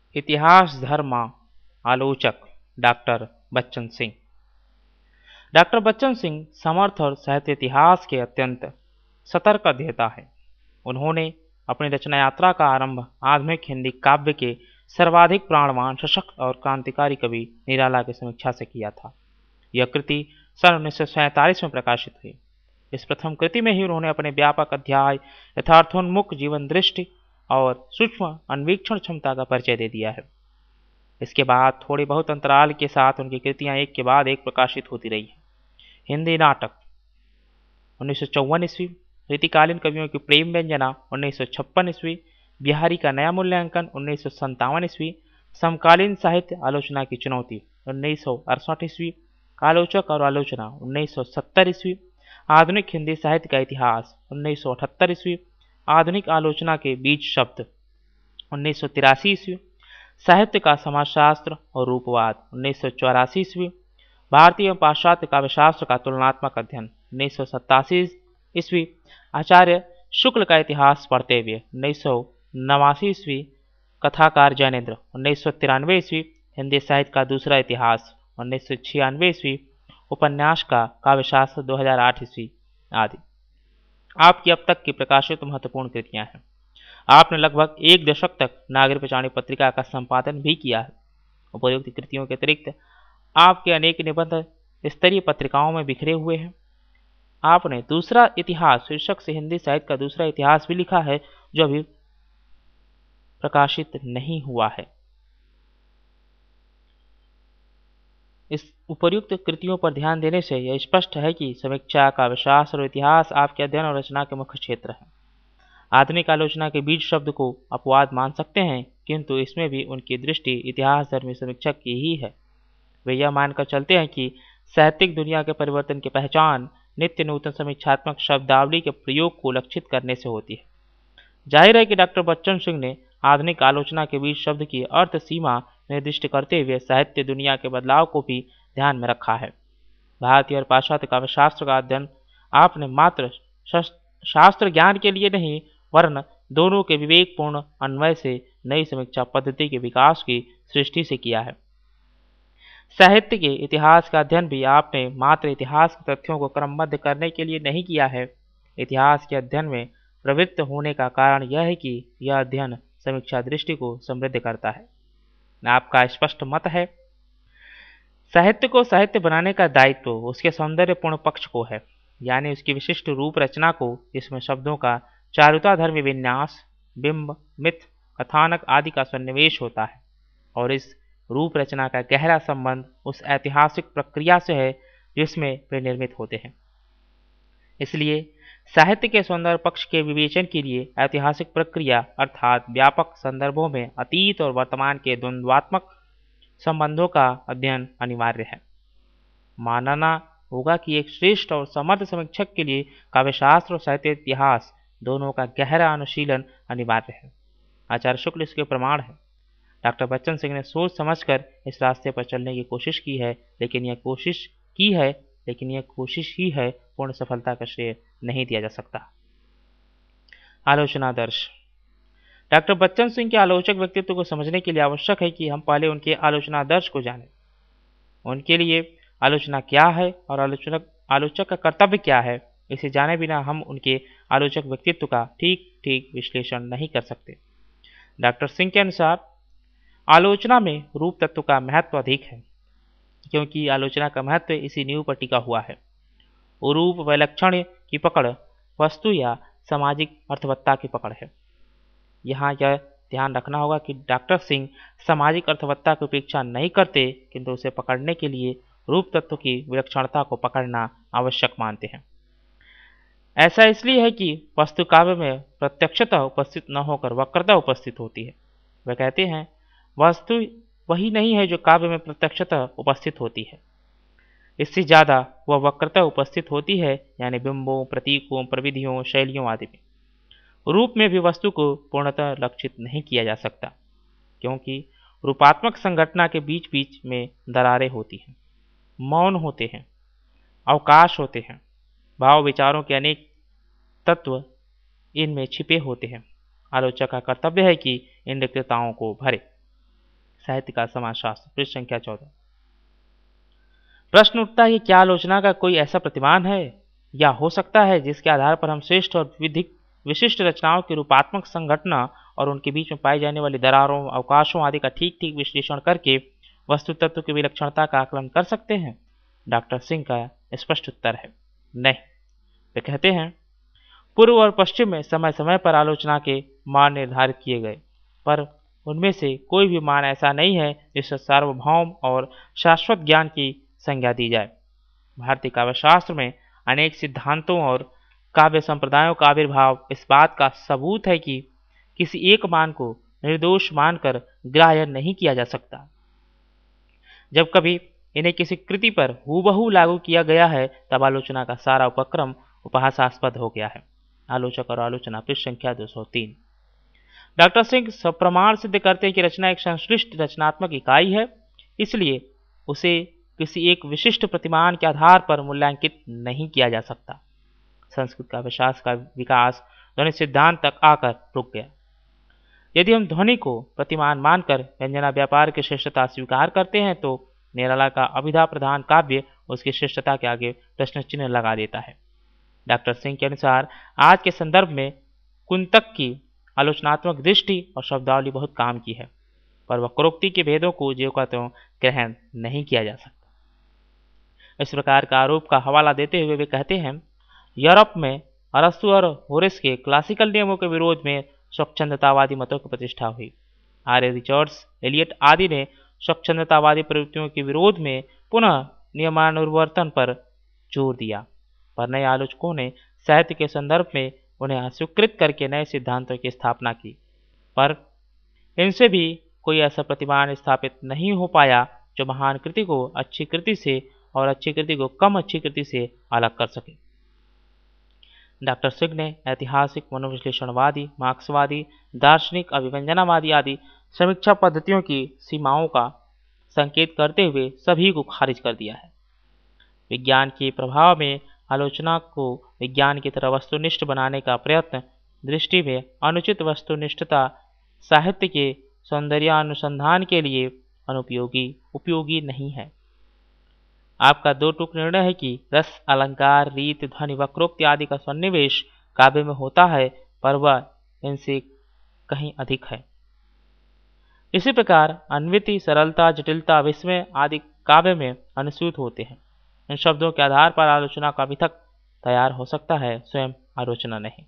इतिहास धर्म आलोचक डॉक्टर बच्चन सिंह। डॉक्टर बच्चन सिंह समर्थ और साहित्य इतिहास के अत्यंत सतर्क अध्येता है। उन्होंने अपनी रचना यात्रा का आरंभ आधुनिक हिंदी काव्य के सर्वाधिक प्राणवान, सशक्त और क्रांतिकारी कवि निराला की समीक्षा से किया था। यह कृति सन 1947 में प्रकाशित हुई। इस प्रथम कृति में ही उन्होंने अपने व्यापक अध्याय, यथार्थोन्मुख जीवन दृष्टि और सूक्ष्म अन्वीक्षण क्षमता का परिचय दे दिया है। इसके बाद थोड़े बहुत अंतराल के साथ उनकी कृतियां एक के बाद एक प्रकाशित होती रही हैं। हिंदी नाटक 1954 ईस्वी, रीतिकालीन कवियों की प्रेम व्यंजना 1956 ईस्वी, बिहारी का नया मूल्यांकन 1957 ईस्वी, समकालीन साहित्य आलोचना की चुनौती 1968 ईस्वी, आलोचक और आलोचना 1970 ईस्वी, आधुनिक हिंदी साहित्य का इतिहास 1978 ईस्वी, आधुनिक आलोचना के बीज शब्द 1983 ईस्वी, साहित्य का समाजशास्त्र और रूपवाद 1984 ईस्वी, भारतीय एवं पाश्चात्य काव्यशास्त्र का तुलनात्मक अध्ययन 1987 ईस्वी, आचार्य शुक्ल का इतिहास पढ़ते हुए 1989 ईस्वी, कथाकार जैनेन्द्र 1993 ईस्वी, हिंदी साहित्य का दूसरा इतिहास 1996 ईस्वी, उपन्यास का काव्यशास्त्र 2008 ईस्वी आदि आपकी अब तक की प्रकाशित महत्वपूर्ण कृतियां हैं। आपने लगभग एक दशक तक नागरी पंचाणी पत्रिका का संपादन भी किया है। उपयुक्त कृतियों के अतिरिक्त आपके अनेक निबंध स्तरीय पत्रिकाओं में बिखरे हुए हैं। आपने दूसरा इतिहास शीर्षक से हिंदी साहित्य का दूसरा इतिहास भी लिखा है, जो अभी प्रकाशित नहीं हुआ है। इस उपर्युक्त कृतियों पर ध्यान देने से यह स्पष्ट है कि समीक्षा, काव्यशास्त्र और इतिहास आपके अध्ययन और रचना के मुख्य क्षेत्र हैं। आधुनिक आलोचना के बीज शब्द को अपवाद मान सकते हैं, किंतु इसमें भी उनकी दृष्टि इतिहास धर्मी समीक्षक की ही है। वे यह मानकर चलते हैं कि साहित्यिक दुनिया के परिवर्तन की पहचान नित्य नूतन समीक्षात्मक शब्दावली के प्रयोग को लक्षित करने से होती है। जाहिर है कि डॉक्टर बच्चन सिंह ने आधुनिक आलोचना के बीच शब्द की अर्थ सीमा निर्दिष्ट करते हुए साहित्य दुनिया के बदलाव को भी ध्यान में रखा है। भारतीय और पाश्चात्य काव्यशास्त्र का अध्ययन आपने मात्र शास्त्र ज्ञान के लिए नहीं, वरन दोनों के विवेकपूर्ण अन्वय से नई समीक्षा पद्धति के विकास की सृष्टि से किया है। साहित्य के इतिहास का अध्ययन भी आपने मात्र इतिहास के तथ्यों को क्रमबद्ध करने के लिए नहीं किया है। इतिहास के अध्ययन में प्रवृत्त होने का कारण यह है कि यह अध्ययन समीक्षा दृष्टि को समृद्ध करता है। आपका स्पष्ट मत है, साहित्य को साहित्य बनाने का दायित्व उसके सौंदर्यपूर्ण पक्ष को है, यानी उसकी विशिष्ट रूप रचना को, जिसमें शब्दों का चारुताधर्मी विन्यास, बिंब, मिथ, कथानक आदि का सन्निवेश होता है, और इस रूप रचना का गहरा संबंध उस ऐतिहासिक प्रक्रिया से है जिसमें वे निर्मित होते हैं। इसलिए साहित्य के सौंदर्य पक्ष के विवेचन के लिए ऐतिहासिक प्रक्रिया अर्थात व्यापक संदर्भों में अतीत और वर्तमान के द्वंद्वात्मक संबंधों का अध्ययन अनिवार्य है। मानना होगा कि एक श्रेष्ठ और समर्थ समीक्षक के लिए काव्यशास्त्र और साहित्य इतिहास दोनों का गहरा अनुशीलन अनिवार्य है। आचार्य शुक्ल इसके प्रमाण है। डॉक्टर बच्चन सिंह ने सोच समझकर इस रास्ते पर चलने की कोशिश की है, लेकिन यह कोशिश ही है, पूर्ण सफलता का श्रेय नहीं दिया जा सकता। आलोचना दर्श। डॉक्टर बच्चन सिंह के आलोचक व्यक्तित्व को समझने के लिए आवश्यक है कि हम पहले उनके आलोचना दर्श को जानें। उनके लिए आलोचना क्या है और आलोचक का कर्तव्य क्या है, इसे जाने बिना हम उनके आलोचक व्यक्तित्व का ठीक विश्लेषण नहीं कर सकते। डॉक्टर सिंह के अनुसार आलोचना में रूप तत्व का महत्व अधिक है, क्योंकि आलोचना का महत्व इसी नींव पर टिका हुआ है। रूप व लक्षण की पकड़ वस्तु या सामाजिक अर्थवत्ता की पकड़ है। यहाँ यह ध्यान रखना होगा कि डॉक्टर सिंह सामाजिक अर्थवत्ता की उपेक्षा नहीं करते, किंतु उसे पकड़ने के लिए रूप तत्व की विलक्षणता को पकड़ना आवश्यक मानते हैं। ऐसा इसलिए है कि वस्तु काव्य में प्रत्यक्षतः उपस्थित न होकर वक्रता उपस्थित होती है। वे कहते हैं, वस्तु वही नहीं है जो काव्य में प्रत्यक्षतः उपस्थित होती है, इससे ज़्यादा वह वक्रता उपस्थित होती है, यानी बिंबों, प्रतीकों, प्रविधियों, शैलियों आदि में। रूप में भी वस्तु को पूर्णतः लक्षित नहीं किया जा सकता, क्योंकि रूपात्मक संघटना के बीच बीच में दरारें होती हैं, मौन होते हैं, अवकाश होते हैं, भाव विचारों के अनेक तत्व इनमें छिपे होते हैं। आलोचक का कर्तव्य है कि इन रिक्तताओं को भरे। साहित्य का समाजशास्त्र, पृष्ठ संख्या 14। प्रश्न उठता है कि क्या आलोचना का कोई ऐसा प्रतिमान है या हो सकता है जिसके आधार पर हम श्रेष्ठ और विशिष्ट रचनाओं के रूपात्मक संघटना और उनके बीच में पाई जाने वाली दरारों, अवकाशों आदि का ठीक ठीक विश्लेषण करके वस्तु तत्व की विलक्षणता का आकलन कर सकते हैं? डॉक्टर सिंह का स्पष्ट उत्तर है नहीं। वे कहते हैं पूर्व और पश्चिम में समय समय पर आलोचना के मान निर्धारित किए गए, पर उनमें से कोई भी मान ऐसा नहीं है जिससे सार्वभौम और शाश्वत ज्ञान की संज्ञा दी जाए। भारतीय काव्यशास्त्र में अनेक सिद्धांतों और काव्य संप्रदायों का आविर्भाव इस बात का सबूत है कि किसी एक मान को निर्दोष मानकर ग्राह्य नहीं किया जा सकता। जब कभी इन्हें किसी कृति पर हूबहू लागू किया गया है तब आलोचना का सारा उपक्रम उपहासास्पद हो गया है। आलोचक और आलोचना, पृष्ठ संख्या 203। डॉक्टर सिंह सप्रमाण सिद्ध करते हैं कि रचना एक संश्लिष्ट रचनात्मक इकाई है, इसलिए उसे किसी एक विशिष्ट प्रतिमान के आधार पर मूल्यांकित नहीं किया जा सकता। संस्कृत काव्यशास्त्र का विकास ध्वनि सिद्धांत तक आकर रुक गया। यदि हम ध्वनि को प्रतिमान मानकर व्यंजना व्यापार की श्रेष्ठता स्वीकार करते हैं तो निराला का अभिधा प्रधान काव्य उसकी श्रेष्ठता के आगे प्रश्न चिन्ह लगा देता है। डॉक्टर सिंह के अनुसार आज के संदर्भ में कुंतक की आलोचनात्मक दृष्टि और शब्दावली बहुत काम की है, पर वक्रोक्ति के भेदों को ज्यों का त्यों ग्रहण नहीं किया जा सकता। इस प्रकार का आरोप का हवाला देते हुए वे कहते हैं यूरोप में अरस्तु और होरेस के क्लासिकल नियमों के विरोध में स्वच्छंदतावादी मतों की प्रतिष्ठा हुई। आर्य रिचर्ड्स, एलियट आदि ने स्वच्छंदतावादी प्रवृत्तियों के विरोध में पुनः नियमानुवर्तन पर जोर दिया, पर नए आलोचकों ने साहित्य के संदर्भ में उन्हें अस्वीकृत करके नए सिद्धांतों की स्थापना की, पर इनसे भी कोई ऐसा प्रतिमान स्थापित नहीं हो पाया जो महान कृति को अच्छी कृति से और अच्छी कृति को कम अच्छी कृति से अलग कर सके। डॉक्टर सिंह ने ऐतिहासिक, मनोविश्लेषणवादी, मार्क्सवादी, दार्शनिक, अभिव्यंजनावादी आदि समीक्षा पद्धतियों की सीमाओं का संकेत करते हुए सभी को खारिज कर दिया है। विज्ञान के प्रभाव में आलोचना को विज्ञान की तरह वस्तुनिष्ठ बनाने का प्रयत्न दृष्टि में अनुचित वस्तुनिष्ठता साहित्य के सौंदर्यानुसंधान के लिए उपयोगी नहीं है। आपका दो टूक निर्णय है कि रस, अलंकार, रीत, ध्वनि, वक्रोक्ति आदि का सन्निवेश काव्य में होता है, पर वह इनसे कहीं अधिक है। इसी प्रकार अन्विति, सरलता, जटिलता, विस्मय आदि काव्य में अनुसूत होते हैं। इन शब्दों के आधार पर आलोचना का मिथक तैयार हो सकता है, स्वयं आलोचना नहीं।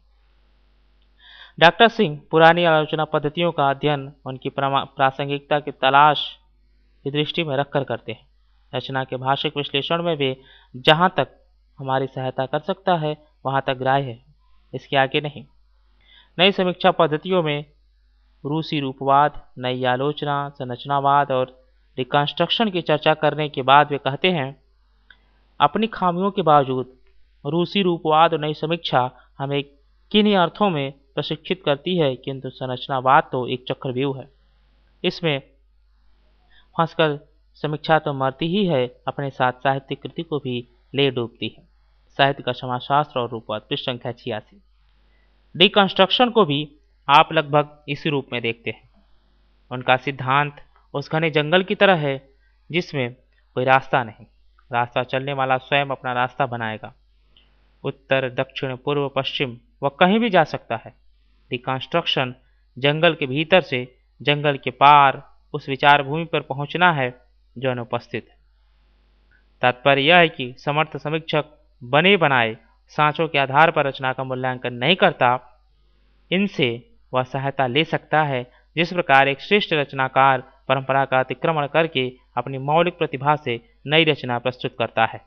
डॉक्टर सिंह पुरानी आलोचना पद्धतियों का अध्ययन उनकी प्रासंगिकता की तलाश की दृष्टि में रखकर करते हैं। रचना के भाषिक विश्लेषण में वे जहाँ तक हमारी सहायता कर सकता है वहाँ तक ग्राह्य है, इसके आगे नहीं। नई समीक्षा पद्धतियों में रूसी रूपवाद, नई आलोचना, संरचनावाद और रिकंस्ट्रक्शन की चर्चा करने के बाद वे कहते हैं अपनी खामियों के बावजूद रूसी रूपवाद और नई समीक्षा हमें किन्हीं अर्थों में प्रशिक्षित करती है, किंतु संरचनावाद तो एक चक्रव्यूह है। इसमें फंसकर समीक्षा तो मरती ही है, अपने साथ साहित्यिक कृति को भी ले डूबती है। साहित्य का समाजशास्त्र और रूपवाद, पृष्ठ संख्या 86। डिकंस्ट्रक्शन को भी आप लगभग इसी रूप में देखते हैं। उनका सिद्धांत उस घने जंगल की तरह है जिसमें कोई रास्ता नहीं, रास्ता चलने वाला स्वयं अपना रास्ता बनाएगा। उत्तर, दक्षिण, पूर्व, पश्चिम वह कहीं भी जा सकता है। डिकंस्ट्रक्शन जंगल के भीतर से जंगल के पार उस विचार भूमि पर पहुंचना है जो अनुपस्थित है। तात्पर्य यह है कि समर्थ समीक्षक बने बनाए सांचों के आधार पर रचना का मूल्यांकन नहीं करता, इनसे वह सहायता ले सकता है जिस प्रकार एक श्रेष्ठ रचनाकार परंपरा का अतिक्रमण करके अपनी मौलिक प्रतिभा से नई रचना प्रस्तुत करता है।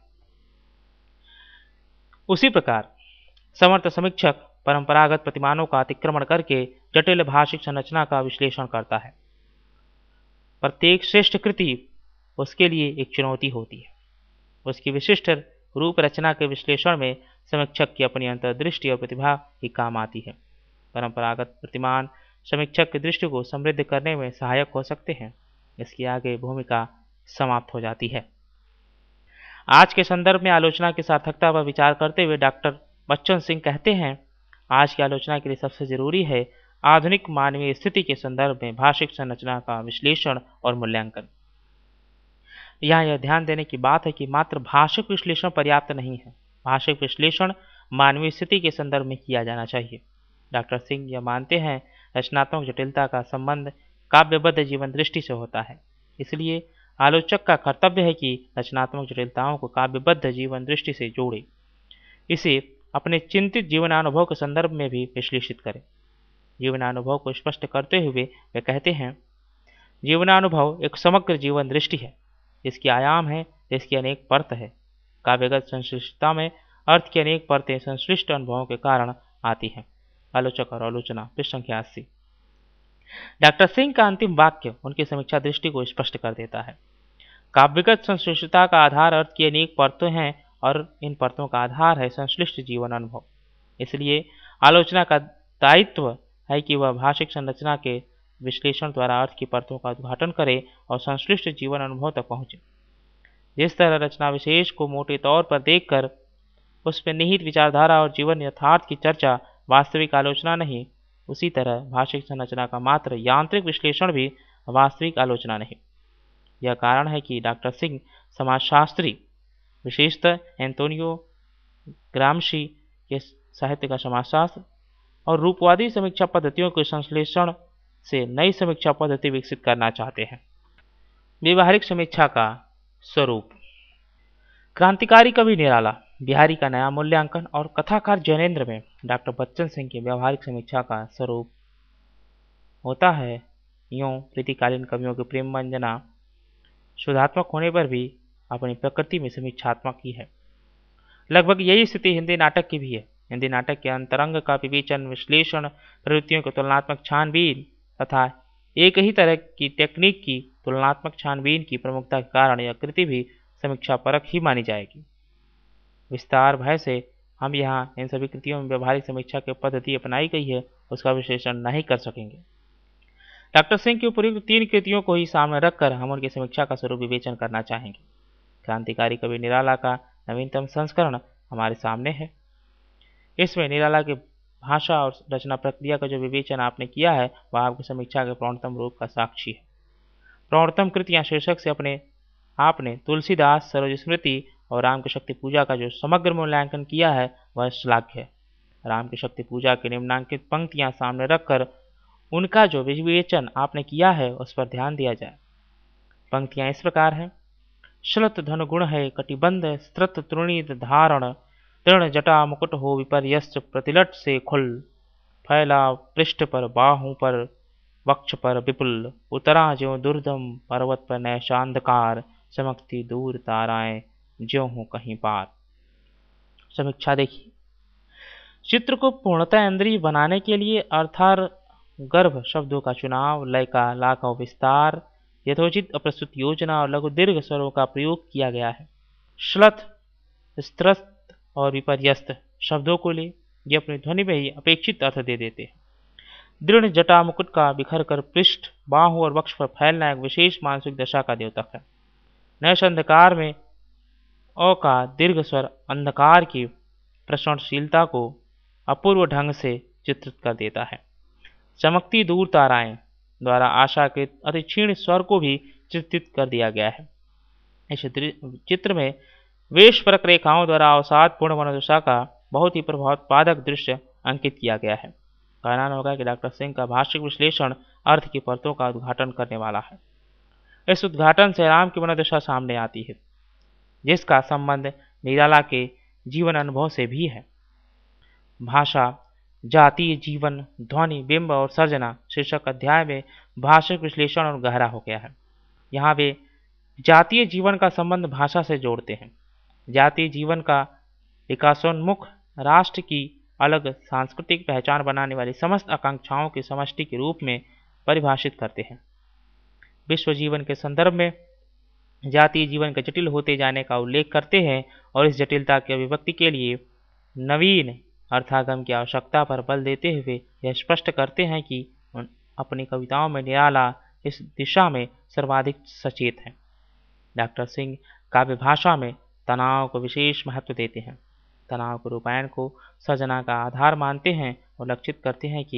उसी प्रकार समर्थ समीक्षक परंपरागत प्रतिमानों का अतिक्रमण करके जटिल भाषिक संरचना का विश्लेषण करता है। प्रत्येक श्रेष्ठ कृति उसके लिए एक चुनौती होती है। उसकी विशिष्ट रूप रचना के विश्लेषण में समीक्षक की अपनी अंतर्दृष्टि और प्रतिभा ही काम आती है। परंपरागत प्रतिमान समीक्षक की दृष्टि को समृद्ध करने में सहायक हो सकते हैं, इसकी आगे भूमिका समाप्त हो जाती है। आज के संदर्भ में आलोचना की सार्थकता पर विचार करते हुए डॉक्टर बच्चन सिंह कहते हैं आज की आलोचना के लिए सबसे जरूरी है आधुनिक मानवीय स्थिति के संदर्भ में भाषिक संरचना का विश्लेषण और मूल्यांकन। यहाँ यह ध्यान देने की बात है कि मात्र भाषिक विश्लेषण पर्याप्त नहीं है। भाषिक विश्लेषण मानवीय स्थिति के संदर्भ में किया जाना चाहिए। डॉक्टर सिंह यह मानते हैं रचनात्मक जटिलता का संबंध काव्यबद्ध जीवन दृष्टि से होता है। इसलिए आलोचक का कर्तव्य है कि रचनात्मक जटिलताओं को काव्यबद्ध जीवन दृष्टि से जोड़े, इसे अपने चिंतित जीवनानुभव के संदर्भ में भी विश्लेषित करें। जीवनानुभव को स्पष्ट करते हुए वे कहते हैं, जीवनानुभव एक समग्र जीवन दृष्टि है, इसकी आयाम है, इसकी अनेक परत है। काव्यगत संश्लिष्टता में अर्थ की अनेक परतें संश्लिष्ट अनुभवों के कारण आती हैं। आलोचक और आलोचना, पृष्ठ संख्या 80। डॉक्टर सिंह का अंतिम वाक्य उनकी समीक्षा दृष्टि को स्पष्ट कर देता है। काव्यगत संश्लिष्टता का आधार अर्थ की अनेक परतें हैं और इन परतों का आधार है संश्लिष्ट जीवन अनुभव। इसलिए आलोचना का दायित्व है कि वह भाषिक संरचना के विश्लेषण द्वारा अर्थ की परतों का उद्घाटन करे और संश्लिष्ट जीवन अनुभव तक पहुंचे। जिस तरह रचना विशेष को मोटे तौर पर देखकर उसमें निहित विचारधारा और जीवन यथार्थ की चर्चा वास्तविक आलोचना नहीं, उसी तरह भाषिक संरचना का मात्र यांत्रिक विश्लेषण भी वास्तविक आलोचना नहीं। यह कारण है कि डॉक्टर सिंह समाजशास्त्री, विशेषतः एंटोनियो ग्रामशी के साहित्य का समाजशास्त्र और रूपवादी समीक्षा पद्धतियों के संश्लेषण से नई समीक्षा पद्धति विकसित करना चाहते हैं। व्यवहारिक समीक्षा का स्वरूप। क्रांतिकारी कवि निराला, बिहारी का नया मूल्यांकन और कथाकार जैनेन्द्र में डॉक्टर बच्चन सिंह की व्यवहारिक समीक्षा का स्वरूप होता है। यूँ प्रीतिकालीन कवियों की प्रेम वंजना शुद्धात्मक होने पर भी अपनी प्रकृति में समीक्षात्मक ही है। लगभग यही स्थिति हिंदी नाटक की भी है। हिंदी नाटक के अंतरंग का विवेचन, विश्लेषण, प्रवृत्तियों की तुलनात्मक छानबीन तथा एक ही तरह की टेक्निक की तुलनात्मक छानबीन की प्रमुखता के कारण यह कृति भी समीक्षा परक ही मानी जाएगी। विस्तार भय से हम यहाँ इन सभी कृतियों में व्यवहारिक समीक्षा की पद्धति अपनाई गई है उसका विश्लेषण नहीं कर सकेंगे। डॉक्टर सिंह की उपयुक्त 3 कृतियों को ही सामने रखकर हम उनकी समीक्षा का स्वरूप विवेचन करना चाहेंगे। क्रांतिकारी कवि निराला का नवीनतम संस्करण हमारे सामने है। इसमें निराला की भाषा और रचना प्रक्रिया का जो विवेचन आपने किया है वह आपकी समीक्षा के प्रौढ़तम रूप का साक्षी है। प्रौढ़तम कृतियाँ शीर्षक से आपने तुलसीदास, सरोज स्मृति और राम की शक्ति पूजा का जो समग्र मूल्यांकन किया है वह श्लाघ्य है। राम की शक्ति पूजा की निम्नांकित पंक्तियां सामने रखकर उनका जो विवेचन आपने किया है उस पर ध्यान दिया जाए। पंक्तियां इस प्रकार हैं। श्लत धन गुण है कटिबंध स्त्रत तृणीत धारण, तृण जटा मुकुट हो विपर्यस्त प्रतिलट से खुल, फैला पृष्ठ पर बाहों पर वक्ष पर विपुल, उतरा ज्यों दुर्दम पर्वत पर नैशांधकार, चमकती दूर ताराएं ज्यों हो कहीं पार। समीक्षा देखिए। चित्र को पूर्णतः इंद्रिय बनाने के लिए अर्थार गर्भ शब्दों का चुनाव, लय का लाघव विस्तार, यथोचित अप्रस्तुत योजना और लघु दीर्घ स्वरों का प्रयोग किया गया है। श्लथ, स्त्रस्त और विपर्यस्त शब्दों को ले ये अपनी ध्वनि में ही अपेक्षित अर्थ दे देते हैं। दृढ़ जटा मुकुट का बिखर कर पृष्ठ, बाहु और वक्ष पर फैलना एक विशेष मानसिक दशा का द्योतक है। नैश अंधकार में अ का दीर्घ स्वर अंधकार की प्रसरणशीलता को अपूर्व ढंग से चित्रित कर देता है। चमकती दूर ताराएं द्वारा आशा के अति क्षीण स्वर को भी चित्रित कर दिया गया है। इस चित्र में वेशपरक रेखाओं द्वारा अवसादपूर्ण मनोदशा का बहुत ही प्रभावोत्पादक दृश्य अंकित किया गया है। कहना होगा कि डॉक्टर सिंह का भाषिक विश्लेषण अर्थ की परतों का उद्घाटन करने वाला है। इस उद्घाटन से राम की मनोदशा सामने आती है जिसका संबंध निराला के जीवन अनुभव से भी है। भाषा, जातीय जीवन, ध्वनि, बिंब और सर्जना शीर्षक अध्याय में भाषिक विश्लेषण और गहरा हो गया है। यहाँ वे जातीय जीवन का संबंध भाषा से जोड़ते हैं। जातीय जीवन का विकासोन्मुख राष्ट्र की अलग सांस्कृतिक पहचान बनाने वाली समस्त आकांक्षाओं की समष्टि के रूप में परिभाषित करते हैं। विश्व जीवन के संदर्भ में जातीय जीवन के जटिल होते जाने का उल्लेख करते हैं और इस जटिलता की अभिव्यक्ति के लिए नवीन अर्थागम की आवश्यकता पर बल देते हुए यह स्पष्ट करते हैं कि अपनी कविताओं में निराला इस दिशा में सर्वाधिक सचेत हैं। डॉक्टर सिंह काव्य भाषा में तनाव को विशेष महत्व देते हैं। तनाव के रूपायन को सर्जना का आधार मानते हैं और लक्षित करते हैं कि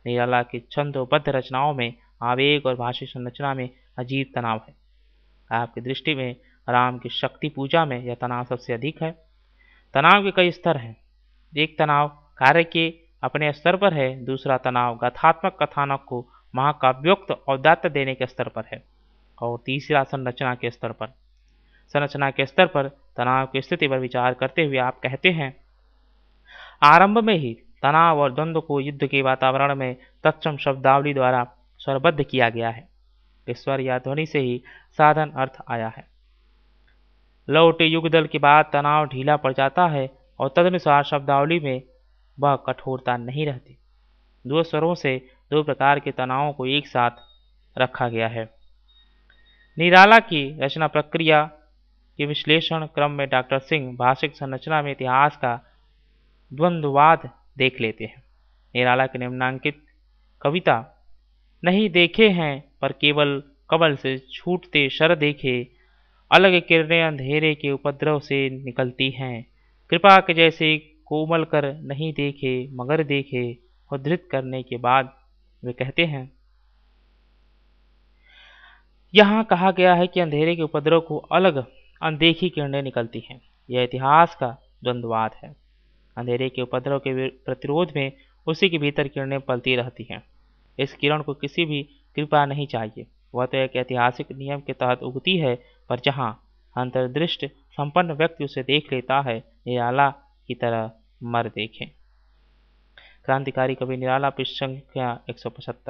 निराला की छंदोबद्ध रचनाओं में आवेग और भाषिक संरचना में अजीब तनाव है। आपकी दृष्टि में राम की शक्ति पूजा में यह तनाव सबसे अधिक है। तनाव के कई स्तर हैं। एक तनाव कार्य के अपने स्तर पर है, दूसरा तनाव गाथात्मक कथानक को महाकाव्योक्त औदात्य देने के स्तर पर है, और तीसरा संरचना के स्तर पर। संरचना के स्तर पर तनाव की स्थिति पर विचार करते हुए आप कहते हैं, आरंभ में ही तनाव और द्वंद्व को युद्ध के वातावरण में तत्सम शब्दावली द्वारा स्वरबद्ध किया गया है। स्वर या ध्वनि से ही साधन अर्थ आया है। लौटे युगदल के बाद तनाव ढीला पड़ जाता है और तदनुसार शब्दावली में वह कठोरता नहीं रहती। दो स्वरों से दो प्रकार के तनावों को एक साथ रखा गया है। निराला की रचना प्रक्रिया के विश्लेषण क्रम में डॉक्टर सिंह भाषिक संरचना में इतिहास का द्वंद्ववाद देख लेते हैं। निराला की निम्नांकित कविता नहीं देखे हैं पर केवल कमल से छूटते शर देखे, अलग किरणें अंधेरे के उपद्रव से निकलती हैं, कृपा के जैसे कोमल कर नहीं देखे मगर देखे। उद्धृत करने के बाद वे कहते हैं, यहाँ कहा गया है कि अंधेरे के उपद्रव को अलग अनदेखी किरणें निकलती हैं। यह इतिहास का द्वंद्ववाद है। अंधेरे के उपद्रव के प्रतिरोध में उसी के भीतर किरणें पलती रहती हैं। इस किरण को किसी भी कृपा नहीं चाहिए। वह तो एक ऐतिहासिक नियम के तहत उगती है, पर जहाँ अंतर्दृष्ट संपन्न व्यक्ति उसे देख लेता है, निराला की तरह मर देखें। क्रांतिकारी कवि निराला, पृष्ठ संख्या 175।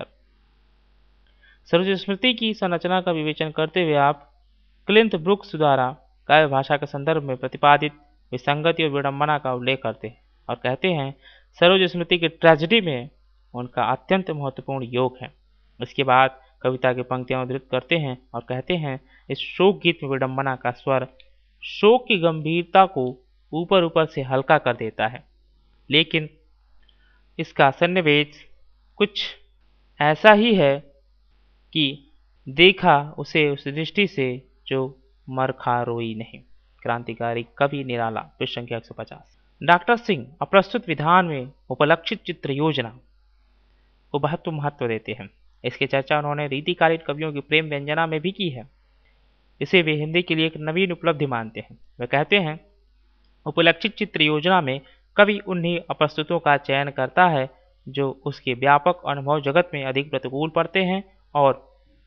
सरोज स्मृति की संरचना का विवेचन करते हुए आप क्लिंट ब्रुक्स द्वारा काव्य भाषा के संदर्भ में प्रतिपादित विसंगति और विडंबना का उल्लेख करते हैं और कहते हैं, सरोज स्मृति की ट्रेजेडी में उनका अत्यंत महत्वपूर्ण योग है। इसके बाद कविता की पंक्तियां उद्धृत करते हैं और कहते हैं, इस शोक गीत में विडंबना का स्वर शोक की गंभीरता को ऊपर ऊपर से हल्का कर देता है, लेकिन इसका सन्निवेश कुछ ऐसा ही है कि देखा उसे उस दृष्टि से जो मरखा रोई नहीं। क्रांतिकारी कवि निराला, पृष्ठ संख्या 150। डॉक्टर सिंह अप्रस्तुत विधान में उपलक्षित चित्र योजना को बहुत महत्व देते हैं। इसकी चर्चा उन्होंने रीतिकालीन कवियों की प्रेम व्यंजना में भी की है। इसे वे हिंदी के लिए एक नवीन उपलब्धि मानते हैं। वे कहते हैं, उपलक्षित चित्र योजना में कवि उन्हीं अप्रस्तुतों का चयन करता है जो उसके व्यापक अनुभव जगत में अधिक प्रतिकूल पड़ते हैं और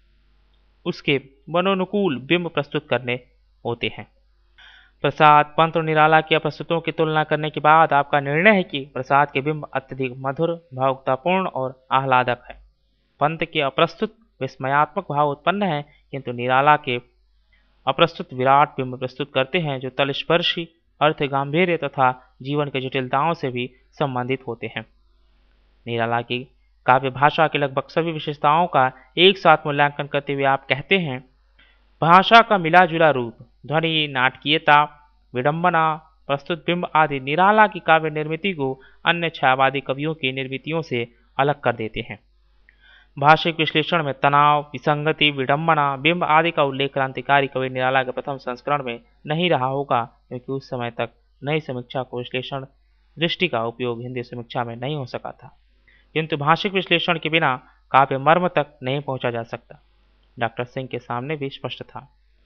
उसके मनोनुकूल बिंब प्रस्तुत करने होते हैं। प्रसाद, पंत और निराला की अप्रस्तुतों की तुलना करने के बाद आपका निर्णय है कि प्रसाद के बिंब अत्यधिक मधुर, भावुकतापूर्ण और आह्लादक है। पंत के अप्रस्तुत विस्मयात्मक भाव उत्पन्न है, किंतु निराला के अप्रस्तुत विराट बिंब प्रस्तुत करते हैं जो तलस्पर्शी, अर्थ गांभीर्य तथा जीवन की जटिलताओं से भी संबंधित होते हैं। निराला की काव्य भाषा की लगभग सभी विशेषताओं का एक साथ मूल्यांकन करते हुए आप कहते हैं, भाषा का मिला जुला रूप, ध्वनि, नाटकीयता, विडंबना, प्रस्तुत बिंब आदि निराला की काव्य निर्मिति को अन्य छायावादी कवियों की निर्मितियों से अलग कर देते हैं। भाषिक विश्लेषण में तनाव, विसंगति, विडंबना, बिंब आदि का उल्लेख क्रांतिकारी कवि निराला के प्रथम संस्करण में नहीं रहा होगा, क्योंकि उस समय तक नई समीक्षा को विश्लेषण दृष्टि का उपयोग हिंदी समीक्षा में नहीं हो सका था। किंतु भाषिक विश्लेषण के बिना काव्य मर्म तक नहीं पहुंचा जा सकता। डॉक्टर सिंह के सामने भी स्पष्ट था।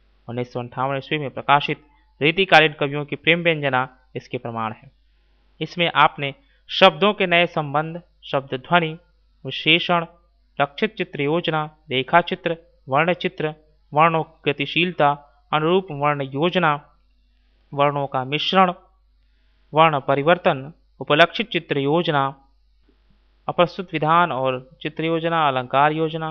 1958 ईस्वी में प्रकाशित रीतिकालीन कवियों की प्रेम व्यंजना इसके प्रमाण है। इसमें आपने शब्दों के नए संबंध, शब्द ध्वनि, विशेषण, लक्षित चित्र योजना, रेखा चित्र, वर्ण चित्र, वर्णों की गतिशीलता, अनुरूप वर्ण योजना, वर्णों का मिश्रण, वर्ण परिवर्तन, उपलक्षित चित्र योजना, अप्रस्तुत विधान और चित्र योजना, अलंकार योजना,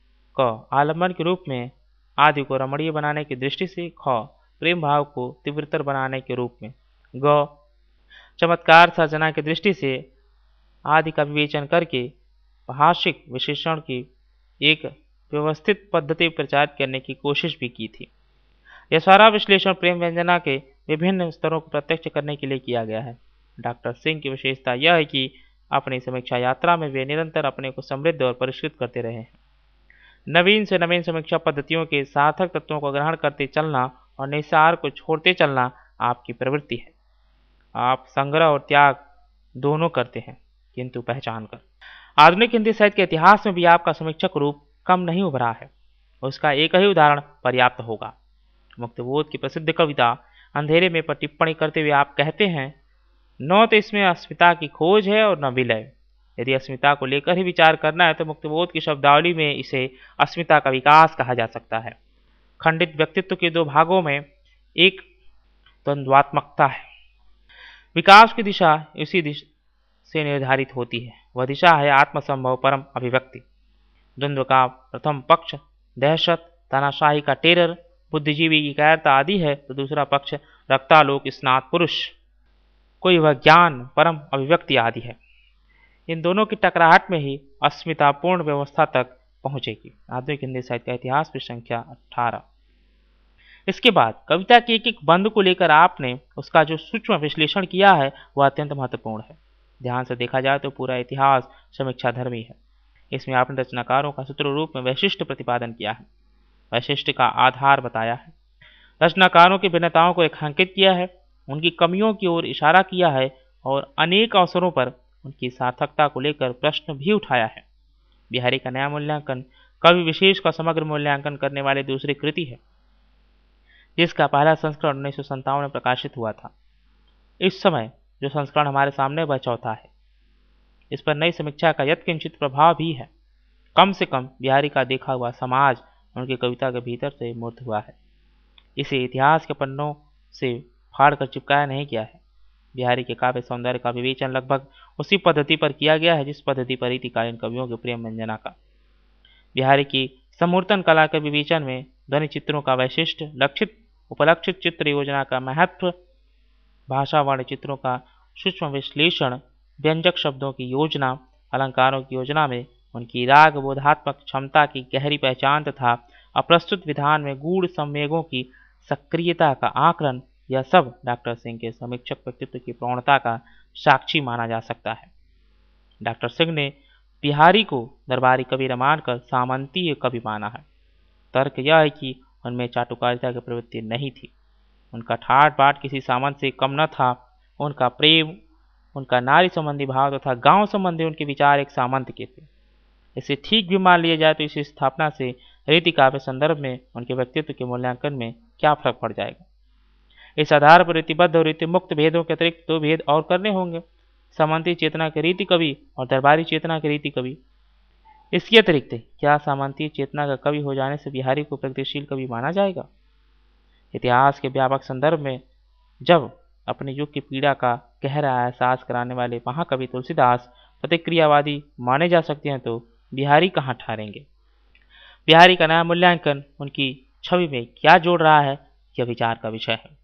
क आलम्बन के रूप में आदि को रमणीय बनाने की दृष्टि से, ख प्रेम भाव को तीव्रतर बनाने के रूप में, ग चमत्कार सर्जना की दृष्टि से आदि का विवेचन करके भाषिक विशेषण की एक व्यवस्थित पद्धति प्रचारित करने की कोशिश भी की थी। यह सारा विश्लेषण प्रेम व्यंजना के विभिन्न स्तरों को प्रत्यक्ष करने के लिए किया गया है। डॉक्टर सिंह की विशेषता यह है कि अपनी समीक्षा यात्रा में वे निरंतर अपने को समृद्ध और परिष्कृत करते रहे हैं। नवीन से नवीन समीक्षा पद्धतियों के सार्थक तत्वों को ग्रहण करते चलना और निसार को छोड़ते चलना आपकी प्रवृत्ति है। आप संग्रह और त्याग दोनों करते हैं, किंतु पहचान कर। आधुनिक हिंदी साहित्य के इतिहास में भी आपका समीक्षक रूप कम नहीं उभरा है। उसका एक ही उदाहरण पर्याप्त होगा। मुक्तिबोध की प्रसिद्ध कविता अंधेरे में पर टिप्पणी करते हुए आप कहते हैं, न तो इसमें अस्मिता की खोज है और न विलय। यदि अस्मिता को लेकर ही विचार करना है तो मुक्तिबोध की शब्दावली में इसे अस्मिता का विकास कहा जा सकता है। खंडित व्यक्तित्व के दो भागों में एक द्वंद्वात्मकता है। विकास की दिशा इसी दिशा से निर्धारित होती है। वह दिशा है आत्मसंभव परम अभिव्यक्ति। द्वंद्व का प्रथम पक्ष दहशत, तानाशाही का टेरर, बुद्धिजीवी की कायरता आदि है, तो दूसरा पक्ष रक्तालोक स्नात पुरुष, कोई वह ज्ञान परम अभिव्यक्ति आदि है। इन दोनों की टकराहट में ही अस्मितापूर्ण व्यवस्था तक पहुंचेगी। आधुनिक हिंदी साहित्य का इतिहास पृष्ठ संख्या 18। इसके बाद कविता के एक एक बंद को लेकर आपने उसका जो सूक्ष्म विश्लेषण किया है वह अत्यंत महत्वपूर्ण है। ध्यान से देखा जाए तो पूरा इतिहास समीक्षा धर्मी है। इसमें आपने रचनाकारों का सूत्र रूप में वैशिष्ट प्रतिपादन किया है, वैशिष्ट का आधार बताया है, रचनाकारों की भिन्नताओं को रेखांकित किया है, उनकी कमियों की ओर इशारा किया है और अनेक अवसरों पर उनकी सार्थकता को लेकर प्रश्न भी उठाया है। बिहारी का नया मूल्यांकन कवि विशेष का समग्र मूल्यांकन करने वाली दूसरी कृति है, जिसका पहला संस्करण 1957 में प्रकाशित हुआ था। इस समय जो संस्करण हमारे सामने वह चौथा है। इस पर नई समीक्षा का यत्किंचित प्रभाव भी है। कम से कम बिहारी का देखा हुआ समाज उनकी कविता के भीतर से मूर्त हुआ है। इसे इतिहास के पन्नों से फाड़ कर चिपकाया नहीं गया है। बिहारी के काव्य सौंदर्य का विवेचन लगभग उसी पद्धति पर किया गया है जिस पद्धति पर रीतिकालीन कवियों के प्रेम व्यंजना का। बिहारी की समूर्तन कला के विवेचन में ध्वनि चित्रों का वैशिष्ट, लक्षित उपलक्षित चित्र योजना का महत्व, भाषा वर्ण चित्रों का सूक्ष्म विश्लेषण, व्यंजक शब्दों की योजना, अलंकारों की योजना में उनकी राग बोधात्मक क्षमता की गहरी पहचान तथा अप्रस्तुत विधान में गूढ़ संवेगों की सक्रियता का आकलन, यह सब डॉक्टर सिंह के समीक्षक व्यक्तित्व की प्रवणता का साक्षी माना जा सकता है। डॉक्टर सिंह ने बिहारी को दरबारी कवि न मानकर सामंतीय कवि माना है। तर्क यह है कि उनमें चाटुकारिता की प्रवृत्ति नहीं थी। उनका ठाट बाट किसी सामंत से कम न था। उनका प्रेम, उनका नारी संबंधी भाव तथा गांव संबंधी उनके विचार एक सामंत के थे। इसे ठीक भी मान लिया जाए तो इस स्थापना से रीति काव्य संदर्भ में उनके व्यक्तित्व के मूल्यांकन में क्या फर्क पड़ जाएगा। इस आधार पर रीतिबद्ध और रीति मुक्त भेदों के अतिरिक्त दो भेद और करने होंगे, सामंती चेतना के रीति कवि और दरबारी चेतना के रीति कवि। इसके अतिरिक्त क्या सामंती चेतना का कवि हो जाने से बिहारी को प्रगतिशील कवि माना जाएगा? इतिहास के व्यापक संदर्भ में जब अपने युग की पीड़ा का गहरा एहसास कराने वाले महाकवि तुलसीदास प्रतिक्रियावादी माने जा सकते हैं तो बिहारी कहाँ ठहरेंगे? बिहारी का नया मूल्यांकन उनकी छवि में क्या जोड़ रहा है, यह विचार का विषय है।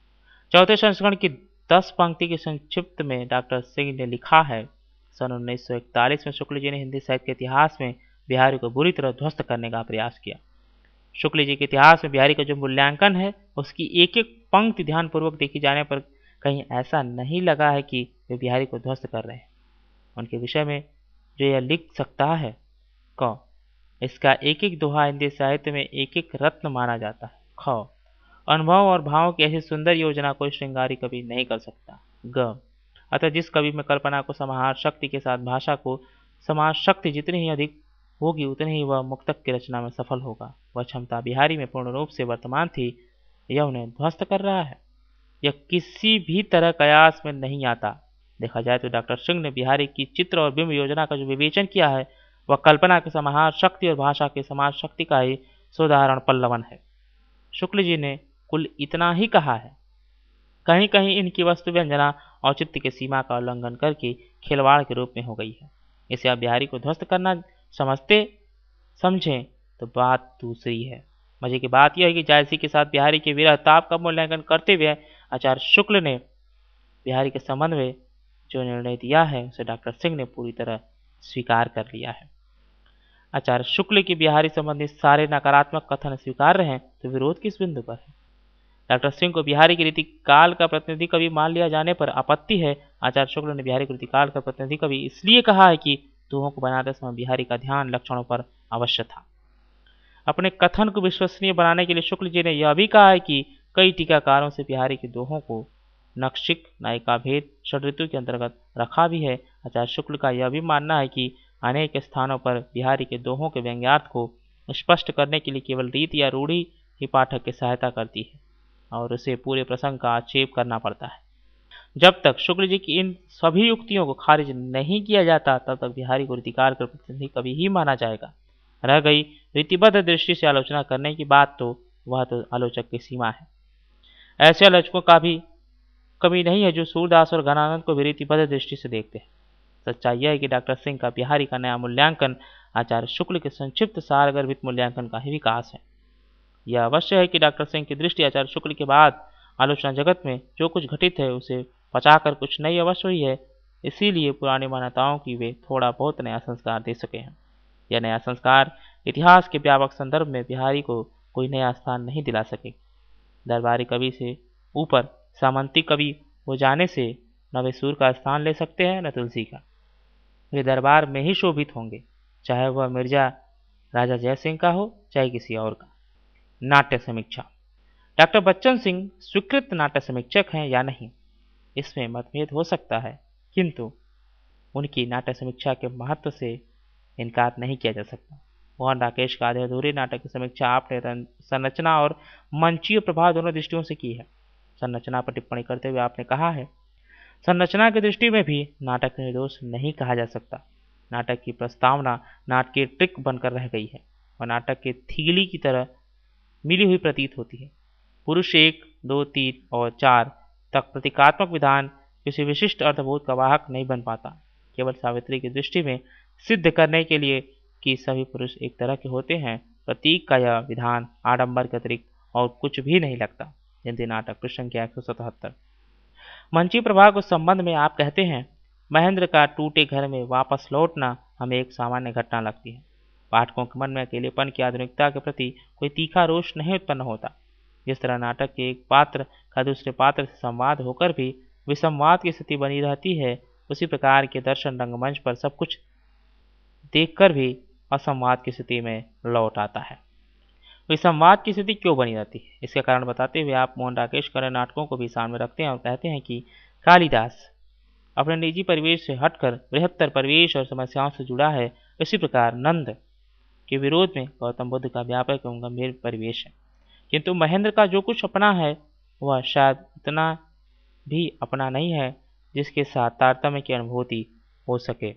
चौथे संस्करण की 10 पंक्ति के संक्षिप्त में डॉक्टर सिंह ने लिखा है, सन 1941 में शुक्ल जी ने हिंदी साहित्य के इतिहास में बिहारी को बुरी तरह ध्वस्त करने का प्रयास किया। शुक्ल जी के इतिहास में बिहारी का जो मूल्यांकन है उसकी एक एक पंक्ति ध्यानपूर्वक देखी जाने पर कहीं ऐसा नहीं लगा है कि वे बिहारी को ध्वस्त कर रहे हैं। उनके विषय में जो यह लिख सकता है क, इसका एक एक दोहा हिंदी साहित्य में एक एक रत्न माना जाता है। ख, अनुभव और भावों की ऐसी सुंदर योजना कोई श्रृंगारी कवि नहीं कर सकता। ग, अतः जिस कवि में कल्पना को समाहार शक्ति के साथ भाषा को समाज शक्ति जितनी ही अधिक होगी उतनी ही वह मुक्तक की रचना में सफल होगा। वह क्षमता बिहारी में पूर्ण रूप से वर्तमान थी, यह उन्हें ध्वस्त कर रहा है। यह किसी भी तरह कयास में नहीं आता। देखा जाए तो डॉक्टर सिंह ने बिहारी की चित्र और बिंब योजना का जो विवेचन किया है वह कल्पना के समाहार शक्ति और भाषा के समाज शक्ति का ही सोदाहरण पल्लवन है। शुक्ल जी ने कुल इतना ही कहा है। कहीं कहीं इनकी वस्तु व्यंजना औचित्य की सीमा का उल्लंघन करके खिलवाड़ के रूप में हो गई है। इसे आप बिहारी को ध्वस्त करना समझते समझें तो बात दूसरी है। मजे की बात यह है कि जायसी के साथ बिहारी के विरह ताप का मूल्यांकन करते हुए आचार्य शुक्ल ने बिहारी के संबंध में जो निर्णय दिया है उसे डॉक्टर सिंह ने पूरी तरह स्वीकार कर लिया है। आचार्य शुक्ल की बिहारी संबंधी सारे नकारात्मक कथन स्वीकार रहे हैं तो विरोध किस बिंदु पर है? डॉक्टर सिंह को बिहारी की रीति काल का प्रतिनिधि कवि मान लिया जाने पर आपत्ति है। आचार्य शुक्ल ने बिहारी को रीति काल का प्रतिनिधि कवि इसलिए कहा है कि दोहों को बनाते समय बिहारी का ध्यान लक्षणों पर अवश्य था। अपने कथन को विश्वसनीय बनाने के लिए शुक्ल जी ने यह भी कहा है कि कई टीकाकारों से बिहारी के दोहों को नक्षिक नायिका भेद षड्ऋतु के अंतर्गत रखा भी है। आचार्य शुक्ल का यह भी मानना है कि अनेक स्थानों पर बिहारी के दोहों के व्यंग्यार्थ को स्पष्ट करने के लिए केवल रीति या रूढ़ी ही पाठक की सहायता करती है और उसे पूरे प्रसंग का आक्षेप करना पड़ता है। जब तक शुक्ल जी की इन सभी युक्तियों को खारिज नहीं किया जाता तब तक बिहारी को रीतिकार का प्रतिनिधि कवि ही माना जाएगा। रह गई रीतिबद्ध दृष्टि से आलोचना करने की बात, तो वह तो आलोचक की सीमा है। ऐसे आलोचकों का भी कमी नहीं है जो सूरदास और घनानंद को भी रीतिबद्ध दृष्टि से देखते हैं। सच्चाई यह है कि डॉक्टर सिंह का बिहारी का नया मूल्यांकन आचार्य शुक्ल के संक्षिप्त सारगर्भित मूल्यांकन का ही विकास है। यह अवश्य है कि डॉक्टर सिंह की दृष्टि आचार्य शुक्ल के बाद आलोचना जगत में जो कुछ घटित है उसे पचाकर कुछ नई अवश्य हुई है, इसीलिए पुरानी मान्यताओं की वे थोड़ा बहुत नया संस्कार दे सके हैं। यह नया संस्कार इतिहास के व्यापक संदर्भ में बिहारी को कोई नया स्थान नहीं दिला सके। दरबारी कवि से ऊपर सामंती कवि हो जाने से न वे सूर का स्थान ले सकते हैं न तुलसी का। वे दरबार में ही शोभित होंगे, चाहे वह मिर्जा राजा जय सिंह का हो चाहे किसी और का। नाट्य समीक्षा। डॉक्टर बच्चन सिंह स्वीकृत नाट्य समीक्षक हैं या नहीं, इसमें मतभेद हो सकता है, किंतु उनकी नाट्य समीक्षा के महत्व से इनकार नहीं किया जा सकता। मोहन राकेश का आधे अधूरे नाटक की समीक्षा आपने संरचना और मंचीय प्रभाव दोनों दृष्टियों से की है। संरचना पर टिप्पणी करते हुए आपने कहा है, संरचना की दृष्टि में भी नाटक निर्दोष नहीं कहा जा सकता। नाटक की प्रस्तावना नाटक की ट्रिक बनकर रह गई है और नाटक के थीली की तरह मिली हुई प्रतीत होती है। पुरुष 1, 2, 3 और 4 तक प्रतीकात्मक विधान किसी विशिष्ट अर्थबोध का वाहक नहीं बन पाता। केवल सावित्री की दृष्टि में सिद्ध करने के लिए कि सभी पुरुष एक तरह के होते हैं, प्रतीक का यह विधान आडंबर के अतिरिक्त और कुछ भी नहीं लगता। हिंदी नाटक पृष्ठ संख्या 177। मंची प्रभाव के संबंध में आप कहते हैं, महेंद्र का टूटे घर में वापस लौटना हमें एक सामान्य घटना लगती है। पाठकों के मन में अकेलेपन की आधुनिकता के प्रति कोई तीखा रोष नहीं उत्पन्न होता। जिस तरह नाटक के एक पात्र का दूसरे पात्र से संवाद होकर भी विसंवाद की स्थिति बनी रहती है, उसी प्रकार के दर्शन रंगमंच पर सब कुछ देखकर भी असंवाद की स्थिति में लौट आता है। विसंवाद की स्थिति क्यों बनी रहती है, इसका कारण बताते हुए आप मोहन राकेश कर नाटकों को भी सामने रखते हैं और कहते हैं कि कालिदास अपने निजी परिवेश से हटकर बृहत्तर परिवेश और समस्याओं से जुड़ा है। इसी प्रकार नंद के विरोध में गौतम बुद्ध का व्यापक एवं गंभीर परिवेश है, किंतु महेंद्र का जो कुछ अपना है वह शायद इतना भी अपना नहीं है जिसके साथ तारतम्य की अनुभूति हो सके।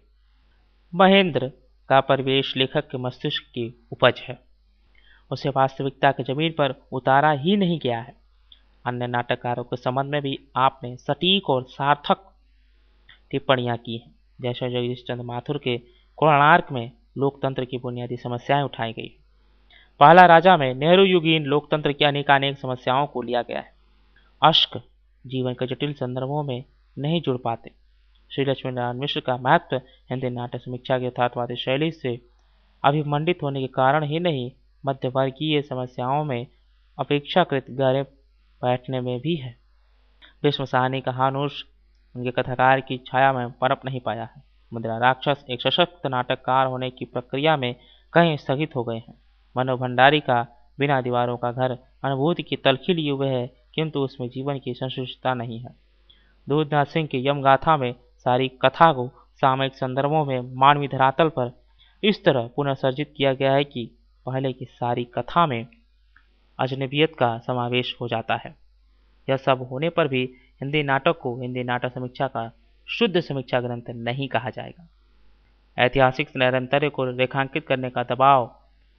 महेंद्र का परिवेश लेखक के मस्तिष्क की उपज है, उसे वास्तविकता के जमीन पर उतारा ही नहीं गया है। अन्य नाटककारों के संबंध में भी आपने सटीक और सार्थक टिप्पणियां की हैं। जैसे जगदीश चंद्र माथुर के कोणार्क में लोकतंत्र की बुनियादी समस्याएं उठाई गई। पहला राजा में नेहरू युगीन लोकतंत्र की अनेकानेक समस्याओं को लिया गया है। अश्क जीवन के जटिल संदर्भों में नहीं जुड़ पाते। श्री लक्ष्मी नारायण मिश्र का महत्व हिंदी नाटक समीक्षा की यथार्थवादी शैली से अभिमंडित होने के कारण ही नहीं, मध्यवर्गीय समस्याओं में अपेक्षाकृत गहरे बैठने में भी है। भीष्म साहनी का हानुष उनके कथाकार की छाया में पनप नहीं पाया है। मुद्रा राक्षस एक सशक्त नाटककार होने की प्रक्रिया में कहीं स्थगित हो गए हैं। मनो भंडारी का बिना दीवारों का घर अनुभूति की तलखी लिए हुए है, किंतु उसमें जीवन की संश्लिष्टता नहीं है। दूधनाथ सिंह की यमगाथा में सारी कथा को सामयिक संदर्भों में मानवीय धरातल पर इस तरह पुनर्सर्जित किया गया है कि पहले की सारी कथा में अजनबियत का समावेश हो जाता है। यह सब होने पर भी हिंदी नाटक को हिंदी नाटक समीक्षा का शुद्ध समीक्षा ग्रंथ नहीं कहा जाएगा। ऐतिहासिक निरंतर्य को रेखांकित करने का दबाव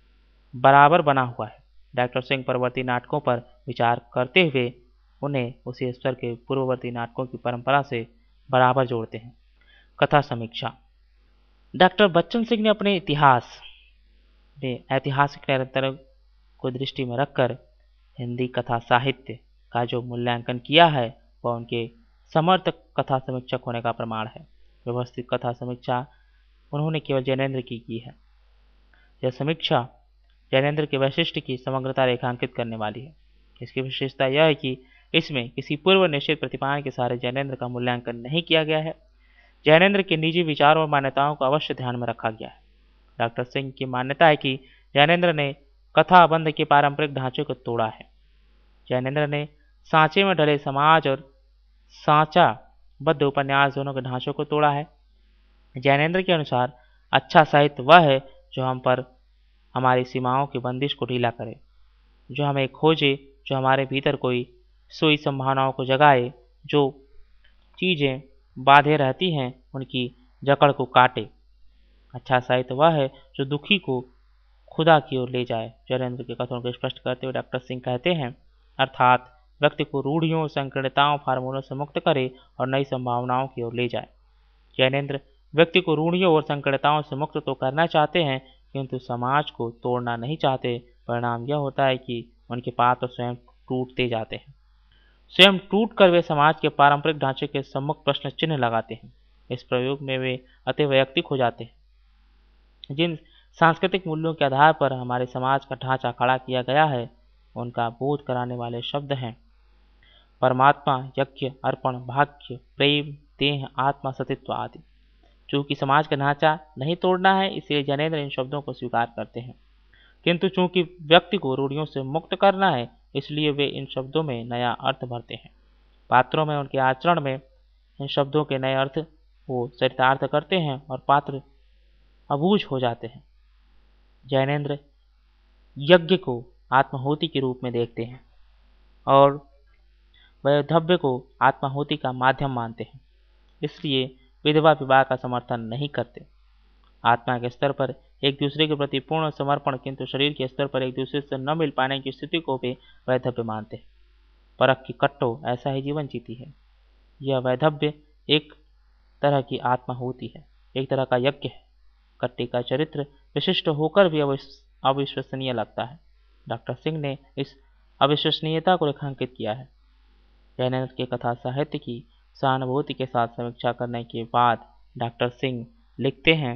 बराबर बना हुआ है। डॉक्टर सिंह परवर्ती नाटकों पर विचार करते हुए उन्हें उसी स्तर के पूर्ववर्ती नाटकों की परंपरा से बराबर जोड़ते हैं। कथा समीक्षा। डॉक्टर बच्चन सिंह ने अपने इतिहास में ऐतिहासिक निरंतर को दृष्टि में रखकर हिंदी कथा साहित्य का जो मूल्यांकन किया है वह उनके समर्थ कथा समीक्षक होने का प्रमाण है। व्यवस्थित कथा समीक्षा उन्होंने केवल जैनेन्द्र की है। यह समीक्षा जैनेन्द्र के वैशिष्ट्य की समग्रता रेखांकित करने वाली है। इसकी विशेषता यह है कि इसमें किसी पूर्व निश्चित प्रतिपादन के सहारे जैनेन्द्र का मूल्यांकन नहीं किया गया है। जैनेन्द्र के निजी विचारों और मान्यताओं को अवश्य ध्यान में रखा गया है। डॉक्टर सिंह की मान्यता है कि जैनेन्द्र ने कथाबंध के पारंपरिक ढांचे को तोड़ा है। जैनेन्द्र ने सांचे में ढले समाज और सांचा बद्ध उपन्यास दोनों के ढांचों को तोड़ा है। जैनेन्द्र के अनुसार अच्छा साहित्य वह है जो हम पर हमारी सीमाओं की बंदिश को ढीला करे, जो हमें खोजे, जो हमारे भीतर कोई सोई संभावनाओं को जगाए, जो चीज़ें बाधे रहती हैं उनकी जकड़ को काटे। अच्छा साहित्य वह है जो दुखी को खुदा की ओर ले जाए। जैनेंद्र के कथनों को स्पष्ट करते हुए डॉक्टर सिंह कहते हैं, अर्थात व्यक्ति को रूढ़ियों, संकीर्णताओं, फार्मूलों से मुक्त करे और नई संभावनाओं की ओर ले जाए। जैनेंद्र व्यक्ति को रूढ़ियों और संकीर्णताओं से मुक्त तो करना चाहते हैं, किंतु समाज को तोड़ना नहीं चाहते। परिणाम यह होता है कि उनके पात्र स्वयं टूटते जाते हैं। स्वयं टूट कर वे समाज के पारंपरिक ढांचे के सम्मुख प्रश्न चिन्ह लगाते हैं। इस प्रयोग में वे अति वैयक्तिक हो जाते हैं। जिन सांस्कृतिक मूल्यों के आधार पर हमारे समाज का ढांचा खड़ा किया गया है, उनका बोध कराने वाले शब्द हैं परमात्मा, यज्ञ, अर्पण, भाग्य, प्रेम, देह, आत्मा, सतित्व आदि। चूंकि समाज का ढांचा नहीं तोड़ना है, इसलिए जैनेंद्र इन शब्दों को स्वीकार करते हैं, किंतु चूंकि व्यक्ति को रूढ़ियों से मुक्त करना है, इसलिए वे इन शब्दों में नया अर्थ भरते हैं। पात्रों में, उनके आचरण में इन शब्दों के नए अर्थ वो चरितार्थ करते हैं और पात्र अबूझ हो जाते हैं। जैनेंद्र यज्ञ को आत्माहुति के रूप में देखते हैं और वैधव्य को आत्माहुति का माध्यम मानते हैं, इसलिए विधवा विवाह का समर्थन नहीं करते। आत्मा के स्तर पर एक दूसरे के प्रति पूर्ण समर्पण, किंतु शरीर के स्तर पर एक दूसरे से न मिल पाने की स्थिति को भी वैधव्य मानते हैं। परख की कट्टो ऐसा ही जीवन जीती है। यह वैधव्य एक तरह की आत्माहुति है, एक तरह का यज्ञ है। कट्टी का चरित्र विशिष्ट होकर भी अविश्वसनीय लगता है। डॉक्टर सिंह ने इस अविश्वसनीयता को रेखांकित किया है। जैनेंद्र के कथा साहित्य की सहानुभूति के साथ समीक्षा करने के बाद डॉक्टर सिंह लिखते हैं,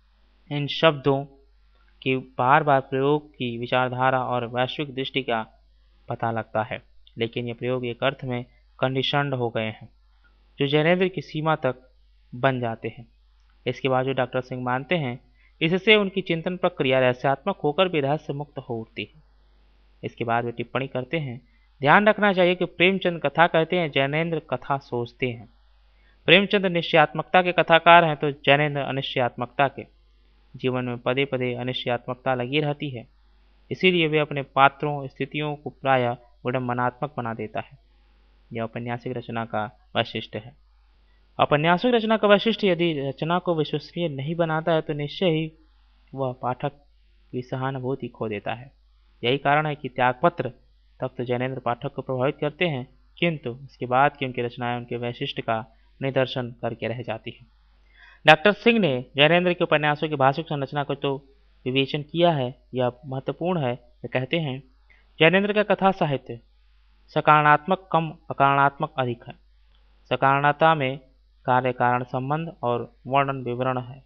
इन शब्दों के बार बार प्रयोग की विचारधारा और वैश्विक दृष्टि का पता लगता है, लेकिन ये प्रयोग एक अर्थ में कंडीशन्ड हो गए हैं, जो जैनेंद्र की सीमा तक बन जाते हैं। इसके बावजूद डॉक्टर सिंह मानते हैं, इससे उनकी चिंतन प्रक्रिया रहस्यात्मक होकर भी रहस्य मुक्त हो उठती है। इसके बाद वे टिप्पणी करते हैं, ध्यान रखना चाहिए कि प्रेमचंद कथा कहते हैं, जैनेंद्र कथा सोचते हैं। प्रेमचंद निश्चयात्मकता के कथाकार हैं, तो जैनेंद्र अनिश्चयात्मकता के। जीवन में पदे पदे अनिश्चयात्मकता लगी रहती है, इसीलिए वे अपने पात्रों, स्थितियों को प्रायः विडम्बनात्मक बना देता है। यह औपन्यासिक रचना का वैशिष्ट्य है। औपन्यासिक रचना का वैशिष्ट्य यदि रचना को विश्वसनीय नहीं बनाता है, तो निश्चय ही वह पाठक की सहानुभूति खो देता है। यही कारण है कि त्यागपत्र तब तो जैनेंद्र पाठक को प्रभावित करते हैं, किंतु इसके बाद की उनकी रचनाएं उनके वैशिष्ट्य का निदर्शन करके रह जाती हैं। डॉक्टर सिंह ने जैनेंद्र के उपन्यासों की भाषिक संरचना को तो विवेचन किया है, यह महत्वपूर्ण है। वे कहते हैं, जैनेंद्र का कथा साहित्य सकारणात्मक कम, अकारणात्मक अधिक है। सकारणता में कार्य कारण संबंध और वर्णन विवरण है।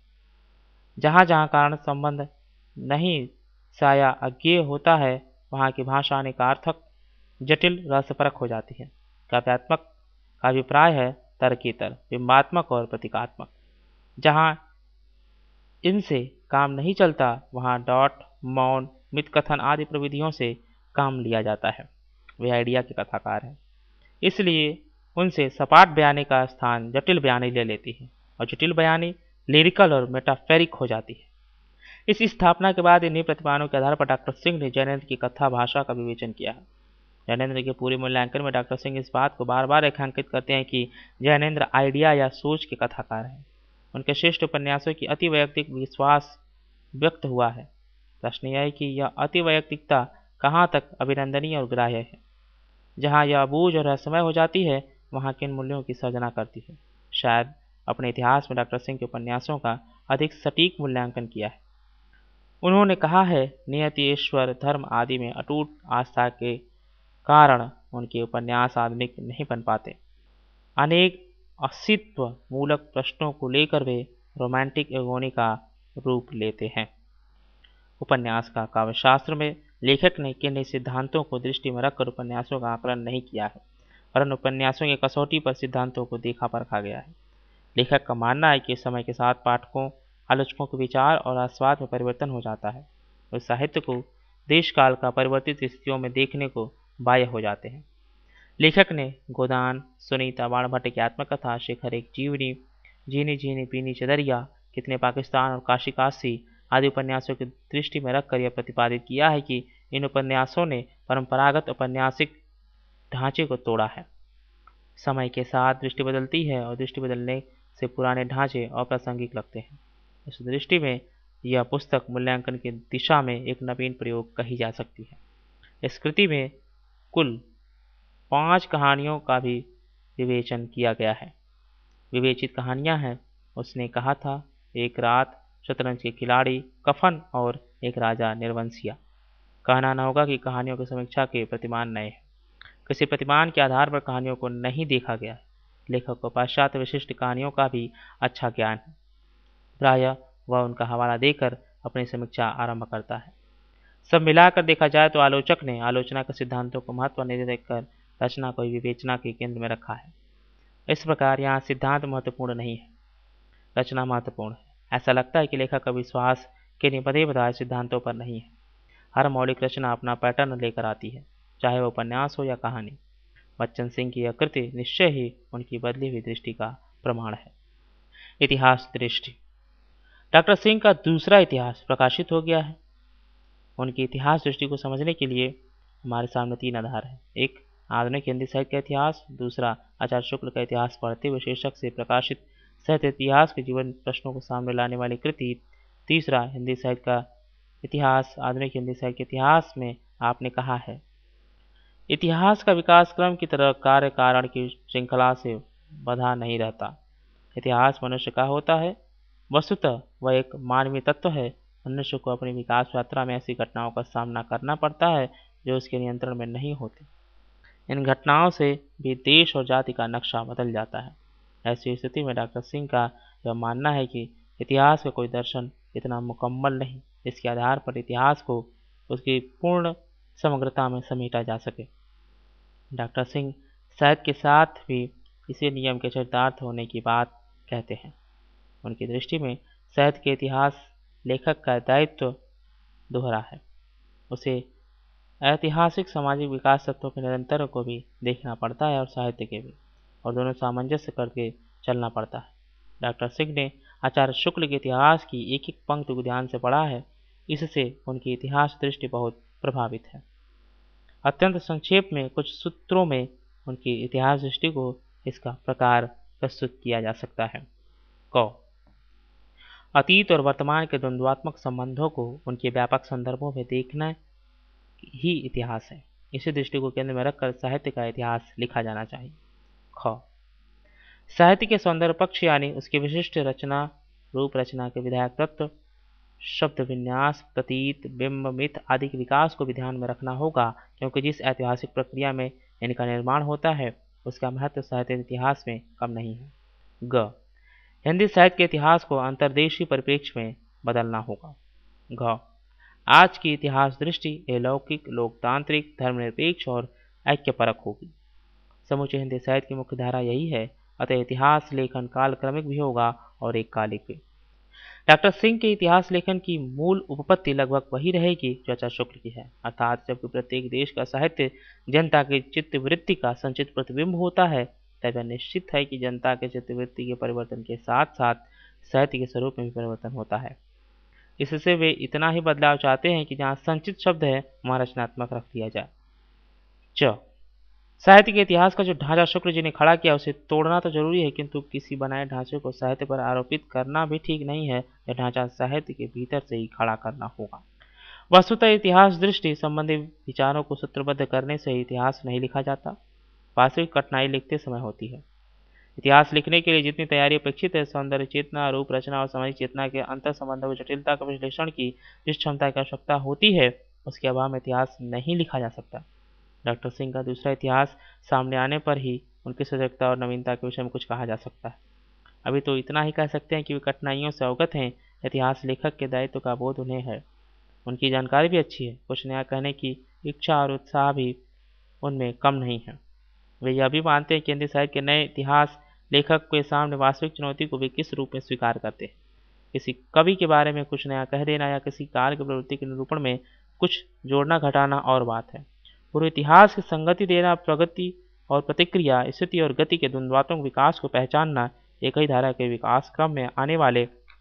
जहाँ जहाँ कारण संबंध नहीं साया अज्ञेय होता है, वहाँ की भाषा अनेकार्थक, जटिल, रहस्यपरक हो जाती है। काव्यात्मक का अभिप्राय है तर्केतर, बिंबात्मक और प्रतीकात्मक। जहाँ इनसे काम नहीं चलता, वहाँ डॉट, मौन, मितकथन आदि प्रविधियों से काम लिया जाता है। वे आइडिया के कथाकार हैं, इसलिए उनसे सपाट बयानी का स्थान जटिल बयानी ले लेती है और जटिल बयानी लिरिकल और मेटाफेरिक हो जाती है। इस स्थापना के बाद इन्हीं प्रतिमानों के आधार पर डॉक्टर सिंह ने जैनेंद्र की कथा भाषा का विवेचन किया है। जैनेंद्र के पूरे मूल्यांकन में डॉक्टर सिंह इस बात को बार बार रेखांकित करते हैं कि जैनेंद्र आइडिया या सोच के कथाकार हैं। उनके श्रेष्ठ उपन्यासों की अति वैयक्तिक विश्वास व्यक्त हुआ है। प्रश्न यह है कि यह अति वैयक्तिकता कहाँ तक अभिनंदनीय और ग्राह्य है। जहाँ यह अबूझ और रहस्यमय हो जाती है, वहाँ किन मूल्यों की सर्जना करती है। शायद अपने इतिहास में डॉक्टर सिंह के उपन्यासों का अधिक सटीक मूल्यांकन किया है। उन्होंने कहा है, नियति, ईश्वर, धर्म आदि में अटूट आस्था के कारण उनके उपन्यास आधुनिक नहीं बन पाते। अनेक अस्तित्व मूलक प्रश्नों को लेकर वे रोमांटिक एगोनी का रूप लेते हैं। उपन्यास का काव्यशास्त्र में लेखक ने किन सिद्धांतों को दृष्टि में रखकर उपन्यासों का आकलन नहीं किया है, वरन उपन्यासों की कसौटी पर सिद्धांतों को देखा परखा गया है। लेखक का मानना है कि समय के साथ पाठकों, आलोचकों के विचार और आस्वाद में परिवर्तन हो जाता है। उस साहित्य को देश काल का परिवर्तित स्थितियों में देखने को बाह्य हो जाते हैं। लेखक ने गोदान, सुनीता बाणभट्ट की आत्मकथा, शेखर एक जीवनी, जीनी जीनी पीनी चदरिया कितने पाकिस्तान और काशी काशी आदि उपन्यासों की दृष्टि में रखकर यह प्रतिपादित किया है कि इन उपन्यासों ने परंपरागत औपन्यासिक ढांचे को तोड़ा है। समय के साथ दृष्टि बदलती है और दृष्टि बदलने से पुराने ढांचे अप्रासंगिक लगते हैं। इस दृष्टि में यह पुस्तक मूल्यांकन की दिशा में एक नवीन प्रयोग कही जा सकती है। इस कृति में कुल 5 कहानियों का भी विवेचन किया गया है। विवेचित कहानियां हैं उसने कहा था, एक रात, शतरंज के खिलाड़ी, कफन और एक राजा निर्वंशिया। कहना न होगा कि कहानियों की समीक्षा के प्रतिमान नए हैं। किसी प्रतिमान के आधार पर कहानियों को नहीं देखा गया है। लेखक को पाश्चात्य विशिष्ट कहानियों का भी अच्छा ज्ञान है। प्रायः वह उनका हवाला देकर अपनी समीक्षा आरंभ करता है। सब मिलाकर देखा जाए तो आलोचक ने आलोचना के सिद्धांतों को महत्व नहीं देकर रचना को विवेचना के केंद्र में रखा है। इस प्रकार यहाँ सिद्धांत महत्वपूर्ण नहीं है, रचना महत्वपूर्ण है। ऐसा लगता है कि लेखक का विश्वास किन्हीं बधे बताए सिद्धांतों पर नहीं है। हर मौलिक रचना अपना पैटर्न लेकर आती है, चाहे वह उपन्यास हो या कहानी। बच्चन सिंह की यह कृति निश्चय ही उनकी बदली हुई दृष्टि का प्रमाण है। इतिहास दृष्टि। डॉक्टर सिंह का दूसरा इतिहास प्रकाशित हो गया है। उनकी इतिहास दृष्टि को समझने के लिए हमारे सामने 3 आधार हैं। एक, आधुनिक हिंदी साहित्य का इतिहास। दूसरा, आचार्य शुक्ल का इतिहास पढ़ते हुए शीर्षक से प्रकाशित साहित्य इतिहास के जीवन प्रश्नों को सामने लाने वाली कृति। तीसरा, हिंदी साहित्य का इतिहास। आधुनिक हिंदी साहित्य के इतिहास में आपने कहा है, इतिहास का विकास क्रम की तरह कार्य कारण की श्रृंखला से बंधा नहीं रहता। इतिहास मनुष्य का होता है। वस्तुतः वह एक मानवीय तत्व है। मनुष्य को अपनी विकास यात्रा में ऐसी घटनाओं का सामना करना पड़ता है जो उसके नियंत्रण में नहीं होती। इन घटनाओं से भी देश और जाति का नक्शा बदल जाता है। ऐसी स्थिति में डॉक्टर सिंह का यह मानना है कि इतिहास का कोई दर्शन इतना मुकम्मल नहीं इसके आधार पर इतिहास को उसकी पूर्ण समग्रता में समेटा जा सके। डॉक्टर सिंह साहित्य के साथ भी इसी नियम के चरितार्थ होने की बात कहते हैं। उनकी दृष्टि में साहित्य के इतिहास लेखक का दायित्व दोहरा है। उसे ऐतिहासिक सामाजिक विकास तत्वों के निरंतर को भी देखना पड़ता है और साहित्य के भी, और दोनों सामंजस्य करके चलना पड़ता है। डॉक्टर सिंह ने आचार्य शुक्ल के इतिहास की एक एक पंक्ति को ध्यान से पढ़ा है। इससे उनकी इतिहास दृष्टि बहुत प्रभावित है। अत्यंत संक्षेप में कुछ सूत्रों में उनकी इतिहास दृष्टि को इसका प्रकार प्रस्तुत किया जा सकता है। क, अतीत और वर्तमान के द्वंद्वात्मक संबंधों को उनके व्यापक संदर्भों में देखना ही इतिहास है। इसी दृष्टि को केंद्र में रखकर साहित्य का इतिहास लिखा जाना चाहिए। ख, साहित्य के सौंदर्य पक्ष यानी उसकी विशिष्ट रचना, रूप रचना के विधायक तत्व, शब्द विन्यास, प्रतीत, बिंब, मिथ आदि के विकास को भी ध्यान में रखना होगा, क्योंकि जिस ऐतिहासिक प्रक्रिया में इनका निर्माण होता है उसका महत्व साहित्य इतिहास में कम नहीं है। ग, हिंदी साहित्य के इतिहास को अंतर्देशीय परिप्रेक्ष्य में बदलना होगा। घ, आज की इतिहास दृष्टि अलौकिक, लोकतांत्रिक, धर्मनिरपेक्ष और ऐक्यपरक होगी। समूचे हिंदी साहित्य की मुख्य धारा यही है, अतः इतिहास लेखन कालक्रमिक भी होगा और एक कालिक भी। डॉक्टर सिंह के इतिहास लेखन की मूल उपपत्ति लगभग वही रहेगी जो आचार्य शुक्ल की है, अर्थात जबकि प्रत्येक देश का साहित्य जनता की चित्तवृत्ति का संचित प्रतिबिंब होता है, तब यह निश्चित है कि जनता के चित्तवृत्ति के परिवर्तन के साथ साथ साहित्य के स्वरूप में भी परिवर्तन होता है। इससे वे इतना ही बदलाव चाहते हैं कि जहाँ संचित शब्द है वहाँ रचनात्मक रख दिया जाए। च, साहित्य के इतिहास का जो ढांचा शुक्ल जी ने खड़ा किया उसे तोड़ना तो जरूरी है, किंतु किसी बनाए ढांचे को साहित्य पर आरोपित करना भी ठीक नहीं है। यह ढांचा साहित्य के भीतर से ही खड़ा करना होगा। वस्तुतः इतिहास दृष्टि संबंधी विचारों को सूत्रबद्ध करने से इतिहास नहीं लिखा जाता, वास्तविक कठिनाई लिखते समय होती है। इतिहास लिखने के लिए जितनी तैयारी अपेक्षित है, सौंदर्य चेतना, रूप रचना और सामाजिक चेतना के अंतर संबंधों की जटिलता का विश्लेषण की जिस क्षमता की आवश्यकता होती है, उसके अभाव में इतिहास नहीं लिखा जा सकता। डॉक्टर सिंह का दूसरा इतिहास सामने आने पर ही उनकी सजगता और नवीनता के विषय में कुछ कहा जा सकता है। अभी तो इतना ही कह सकते हैं कि वे कठिनाइयों से अवगत हैं। इतिहास लेखक के दायित्व का बोध उन्हें है। उनकी जानकारी भी अच्छी है, कुछ नया कहने की इच्छा और उत्साह भी उनमें कम नहीं है। वे यह भी मानते हैं कि हिंदी साहित्य के नए इतिहास लेखक के सामने वास्तविक चुनौती को वे किस रूप में स्वीकार करते हैं। किसी कवि के बारे में कुछ नया कह देना या किसी काल की प्रवृत्ति के निरूपण में कुछ जोड़ना घटाना और बात है। पूरे इतिहास की संगति देना, प्रगति और प्रतिक्रिया, स्थिति और गति के द्वंद्वात्मक विकास को पहचानना एक ही धारा के विकास क्रम में आने वाले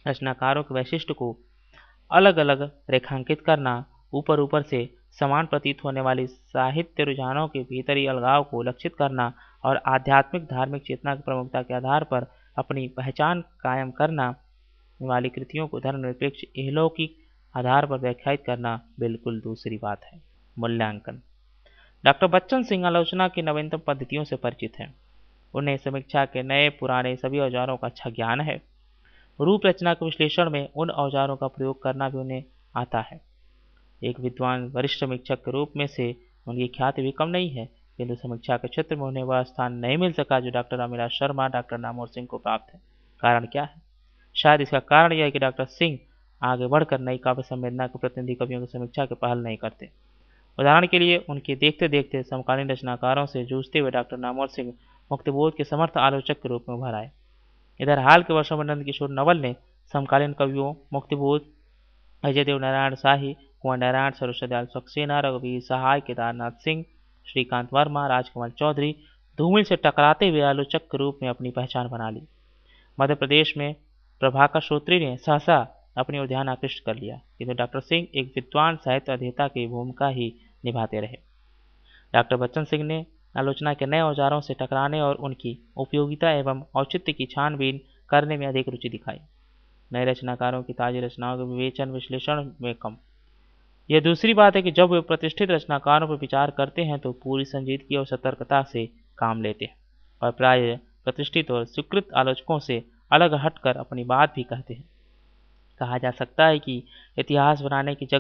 रचनाकारों के वैशिष्ट्य को अलग अलग रेखांकित करना, ऊपर ऊपर से समान प्रतीत होने वाली साहित्य रुझानों के भीतरी अलगाव को लक्षित करना और आध्यात्मिक धार्मिक चेतना की प्रमुखता के आधार पर अपनी पहचान कायम करना वाली कृतियों को धर्मनिरपेक्ष इहलौकिक आधार पर व्याख्यायित करना बिल्कुल दूसरी बात है। मूल्यांकन। डॉक्टर बच्चन सिंह आलोचना की नवीनतम पद्धतियों से परिचित हैं। उन्हें समीक्षा के नए पुराने सभी औजारों का अच्छा ज्ञान है। रूप रचना के विश्लेषण में उन औजारों का प्रयोग करना भी उन्हें आता है। एक विद्वान वरिष्ठ समीक्षक के रूप में से उनकी ख्याति भी कम नहीं है, किंतु समीक्षा के क्षेत्र में उन्हें वह स्थान नहीं मिल सका जो डॉक्टर अमिलाभ शर्मा, डॉक्टर नामवर सिंह को प्राप्त है। कारण क्या है? शायद इसका कारण यह है कि डॉक्टर सिंह आगे बढ़कर नई काव्य संवेदना के प्रतिनिधि कवियों की समीक्षा के पहल नहीं करते। उदाहरण के लिए उनके देखते देखते समकालीन रचनाकारों से जूझते हुए डॉक्टर नामवर सिंह मुक्तिबोध के समर्थ आलोचक के रूप में उभर आए। इधर हाल के वर्षों में नंद किशोर नवल ने समकालीन कवियों मुक्तिबोध, अजय देव नारायण शाही, कुंवर नारायण, सरोज दयाल सक्सेना, रघुवीर सहाय, केदारनाथ सिंह, श्रीकांत वर्मा, राजकमल चौधरी धूमिल से टकराते हुए आलोचक के रूप में अपनी पहचान बना ली। मध्य प्रदेश में प्रभाकर श्रोत्री ने सहसा अपनी ओर ध्यान आकृष्ट कर लिया, किंतु डॉक्टर सिंह एक विद्वान साहित्य अध्येता की भूमिका ही निभाते रहे। डॉक्टर बच्चन सिंह ने आलोचना के नए औजारों से टकराने और उनकी उपयोगिता एवं औचित्य की छानबीन करने में अधिक रुचि दिखाई। नए रचनाकारों की ताजी रचनाओं के विवेचन विश्लेषण में कम। यह दूसरी बात है कि जब वे प्रतिष्ठित रचनाकारों पर विचार करते हैं तो पूरी संजीदगी और सतर्कता से काम लेते हैं और प्राय प्रतिष्ठित और स्वीकृत आलोचकों से अलग हटकर अपनी बात भी कहते हैं। कहा जा सकता है कि इतिहास बनाने की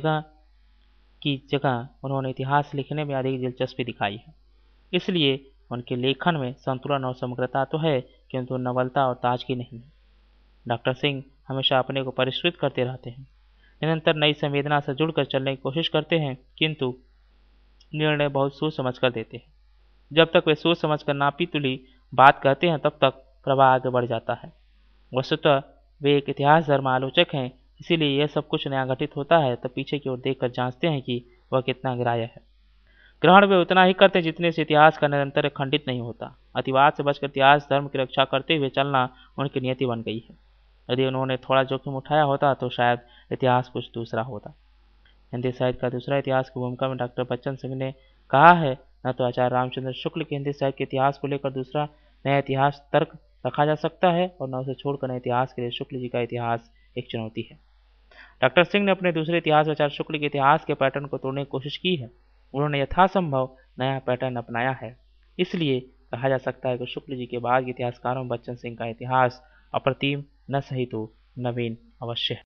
जगह उन्होंने इतिहास लिखने में अधिक दिलचस्पी दिखाई है। इसलिए उनके लेखन में संतुलन और समग्रता तो है, किंतु नवलता और ताजगी नहीं है। डॉक्टर सिंह हमेशा अपने को परिष्कृत करते रहते हैं, निरंतर नई संवेदना से जुड़कर चलने की कोशिश करते हैं, किंतु निर्णय बहुत सोच समझ कर देते हैं। जब तक वे सोच समझ कर नापी तुली बात कहते हैं तब तक प्रवाह आगे बढ़ जाता है। वस्तुतः वे एक इतिहास धर्म आलोचक हैं, इसीलिए यह सब कुछ नया घटित होता है तब पीछे की ओर देखकर जांचते हैं कि वह कितना ग्राह्य है। ग्रहण वे उतना ही करते हैं जितने से इतिहास का निरंतर खंडित नहीं होता। अतिवाद से बचकर इतिहास धर्म की रक्षा करते हुए चलना उनकी नियति बन गई है। यदि उन्होंने थोड़ा जोखिम उठाया होता तो शायद इतिहास कुछ दूसरा होता। हिंदी साहित्य का दूसरा इतिहास की भूमिका में डॉक्टर बच्चन सिंह ने कहा है, न तो आचार्य रामचंद्र शुक्ल के हिंदी साहित्य के इतिहास को लेकर दूसरा नया इतिहास तर्क रखा जा सकता है और न उसे छोड़कर नए इतिहास के लिए शुक्ल जी का इतिहास एक चुनौती है। डॉक्टर सिंह ने अपने दूसरे इतिहास आचार्य शुक्ल के इतिहास के पैटर्न को तोड़ने की कोशिश की है। उन्होंने यथासंभव नया पैटर्न अपनाया है। इसलिए कहा जा सकता है कि शुक्ल जी के बाद के इतिहासकारों में बच्चन सिंह का इतिहास अप्रतिम न सही तो नवीन अवश्य है।